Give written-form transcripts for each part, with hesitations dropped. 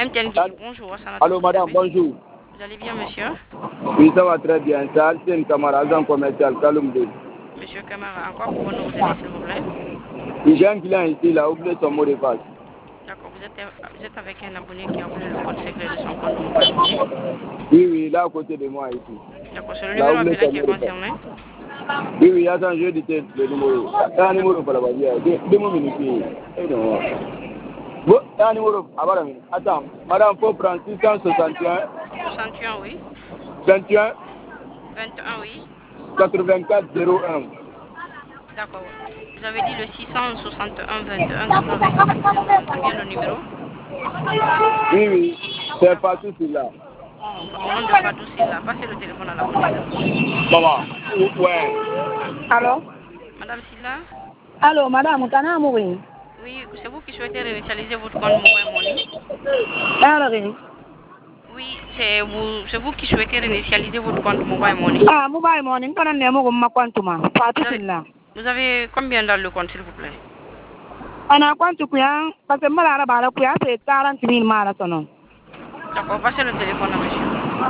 MTN Guinée, bonjour. Allô, madame, bonjour. Vous allez bien, monsieur? Oui, ça va très bien. C'est Alcine Camara, agent commercial, Kaloumdou. Monsieur Camara, en quoi pouvons-nous vous aider, s'il vous plaît? J'ai un client ici, il a oublié son mot de passe. D'accord, vous êtes avec un abonné qui a oublié le code secret de son compte Mobile Money? Oui, oui, il est à côté de moi ici. D'accord, c'est le Il a numéro oublié appelé son qui est mot de passe. concerné? Oui, oui, attends, je vais dire le numéro. C'est un numéro pour la voiture. Deux mots minutes. Bon, c'est un numéro. Attends, madame, il faut prendre 661 61, oui. 21 21, oui. 84 01. D'accord. Vous avez dit le 661 21 84 01. C'est bien le numéro? Oui, oui, c'est partout celui-là. Au nom de Fadou Silla, passez le téléphone à l'abonné. Maman, ouais. Allô? Madame Silla? Allô, madame, kana mouri? Oui, c'est vous qui souhaitez réinitialiser votre compte Mobile Money? Alors, Oui, c'est vous qui souhaitez réinitialiser votre compte Mobile Money? ah, mobile morning, kana nemo gumma kwantuma. Fatu silla. Vous avez combien dans le compte, s'il vous plaît? Ana kwantu kuya, parce que mala bala kuya, c'est 40 000 mala sono. D'accord, passez le téléphone à monsieur.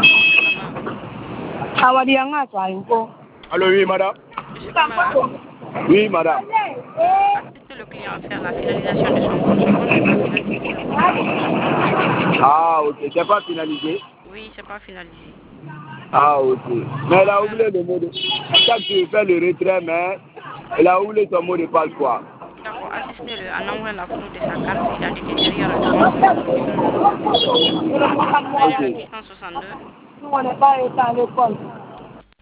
Awadi anga so ayuko. Allô, oui, madame. Monsieur Camara, Oui, madame. assistez le client à faire la finalisation de son compte. Son compte n'est pas finalisé, s'il vous plaît. Ah, ok, c'est pas finalisé. Oui, c'est pas finalisé. Ah, ok. Mais elle a oublié le mot de passe. Quand tu fais le retrait, mais elle a oublié son mot de passe, quoi. D'accord, assistez-le en envoyant la photo de sa carte d'identité derrière le compte. Prenez le 662. On n'est pas étant le compte.